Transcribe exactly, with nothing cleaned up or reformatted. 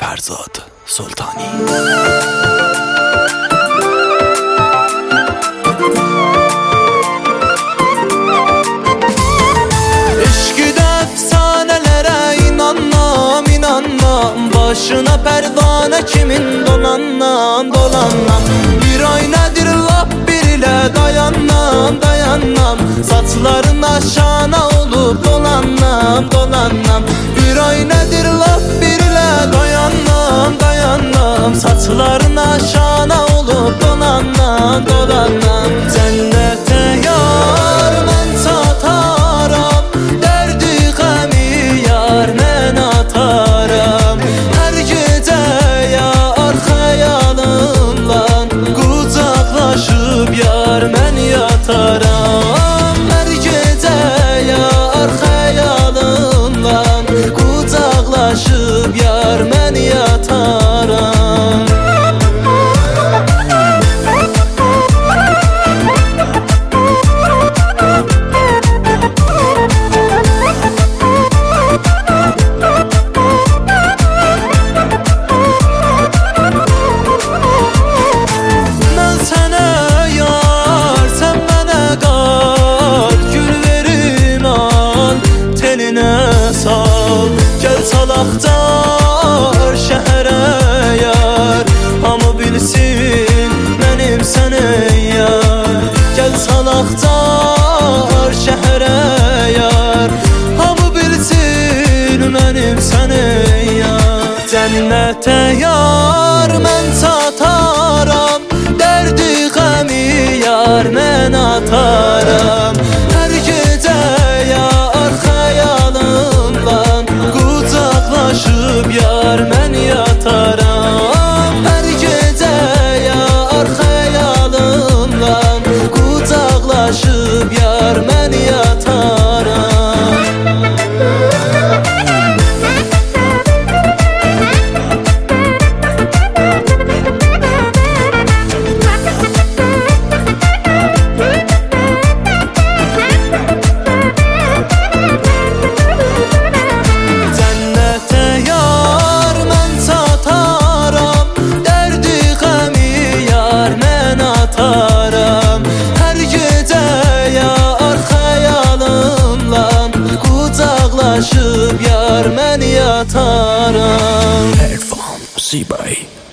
فرزاد سلطانی. Başına perdane kimin dolanam dolanam. Bir ay nedir lap bir ile dayanam dayanam. Saçların aşağına olup dolanam dolanam. Bir ay nedir lap bir ile dayanam dayanam. Saçların aşağına olup dolanam dolanam. Cennete yar men sataram, derdi gemi yar men ataram. Yar mən yataram, hər gecə yar xəyalınla qucaqlaşıb yar mən yataram. Gəl salaqcar şəhərə yar, hamı bilsin mənim sənin yar. Gəl salaqcar şəhərə yar, hamı bilsin mənim sənin yar. Cənnətə yar mən çataram, dərdi qəmi yar mən ataram. Hər gecə yar xəyalımla qucaqlaşıb yar mən yataram. Hər gecə yar xəyalımla qucaqlaşıb yar mən yataram. Hər gecə yar xəyalımla qucaqlaşıb yar mən yataram. Erfan Zibay.